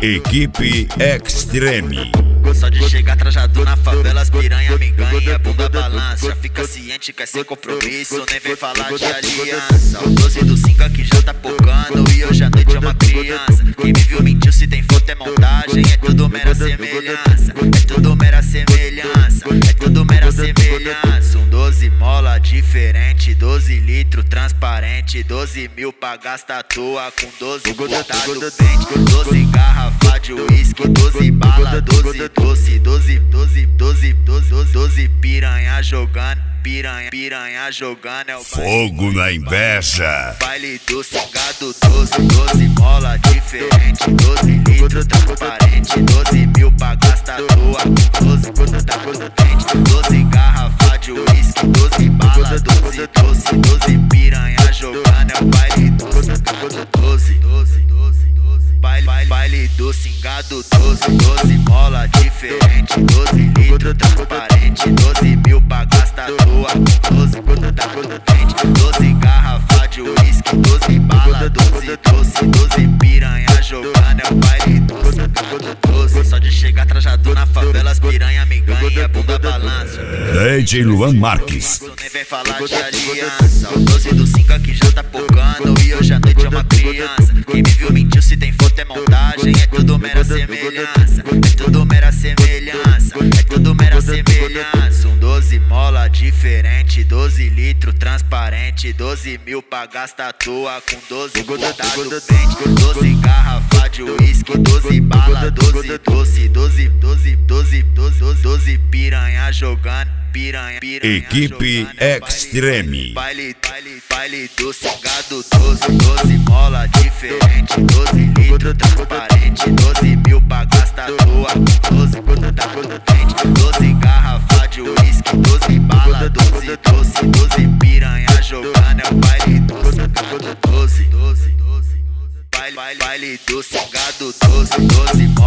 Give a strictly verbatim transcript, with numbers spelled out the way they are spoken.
Equipe Extreme. Só de chegar trajado na favela, as piranha me ganha, a bunda balança. Já fica ciente que é sem compromisso, nem vem falar de aliança. O doze do cinco aqui já tá pocando e hoje à noite é uma criança. Quem me viu mentiu, se tem foto é montagem, é tudo mera semelhança. É tudo mera semelhança, é tudo mera semelhança. Um doze mola diferente, doze litro transparente, doze mil pra gastar à toa com doze botado pente, doze garrafa de uísque, doze bala, doze doce, doze, doze, doze, doze, doze piranha jogando, piranha, piranha jogando é o fogo na inveja. Baile do cingado, doze, doze mola diferente, doze litro transparente, doze mil pra gastar à toa com doze botado pente, doze garrafa de uísque, doze bala, doze doce, doze piranha jogando é o baile do cingado, doze, doze, doze, doze, baile, baile, baile do cingado, doze, doze mola diferente, doze litro transparente, doze mil pra gastar à toa com doze botado pente, doze garrafa de uísque, doze bala, doze doce, doze piranha jogando é o baile do cingado, doze. Só de chegar trajado na favela, as piranha me ganha, a bunda balança. D J Luan Marques. Nem vem falar de aliança. O doze do cinco aqui já tá pocando e hoje à noite é uma criança. Quem me viu mentiu, se tem foto é montagem, é tudo mera semelhança. É tudo mera semelhança, é tudo mera semelhança. Um doze mola diferente, doze litro transparente, doze mil pra gastar à toa com doze botado pente, doze garrafa de uísque, doze bala, doze doce, doze, doze, doze, doze, doze piranha jogando, piranha, piranha. Equipe Extreme. Baile, baile, baile do cingado, doze, doze mola diferente, doze litro transparente, doze mil pra gastar à toa com doze botado pente, doze garrafa de uísque, doze bala, doze doce, doze piranha jogando é o baile do cingado, doze, doze, doze, baile, baile, baile do cingado, doze, doze